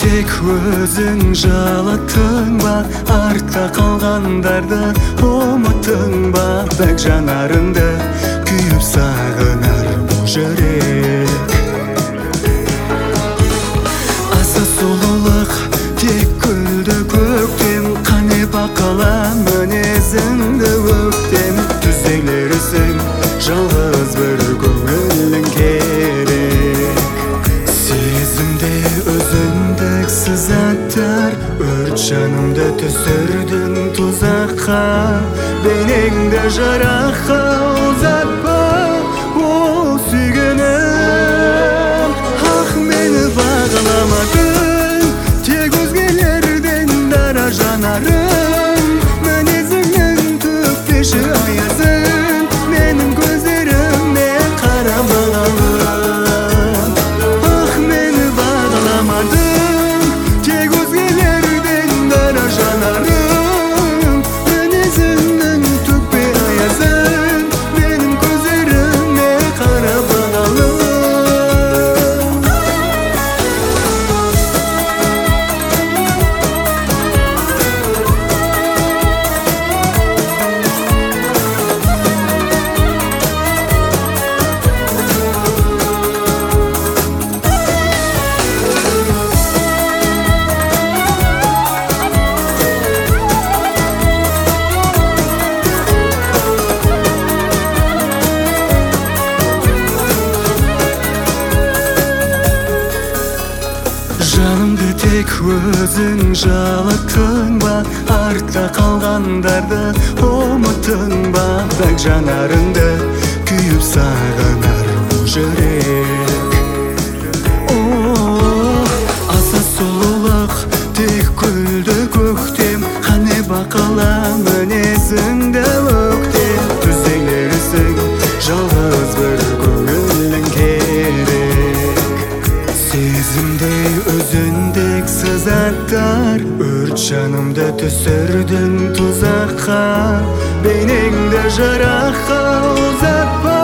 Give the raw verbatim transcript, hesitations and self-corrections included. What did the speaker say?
тек өзің жалаттың ба, артта қалғандарды ұмыттың ба? Бәк жанарыңды күйіп сағынар бұл жүрек. Аса сұлулық тек күлді көктем, қане бақыла мінезіңді өктем. Түзелерсің жалғыз бір көңілің керек. Сезімде өзіндіксіз аттар, өрт жанымды түсірдің тұзаққа. Бейнеңді жараққа ұзатпа, о сүйгенім. Ақ мені бағаламадың, тек өзгелерден дара жанарым. Мінезіңнің төкпеші аязын, менің көздеріме қара бағалым. Ақ мені бағаламадың, тек өзгелерден дара жанарым. Мінезіңнің төкпе аязын, менің көздеріме қара бағалым. Жанымды тек өзің жалаттың ба, артта қалғандарды ұмыттың ба? Бәк жанарыңды күйіп сағынар бұл жүрек. О, аса сұлулық тек күлді көктем, қане бақыла мінезіңді өктем. Түзелерсің жалғыз бір көңілің керек. Сезімде өзіндіксіз аттар, өрт жанымды түсірдің тұзаққа. Бейнеңді жараққа ұзатпа,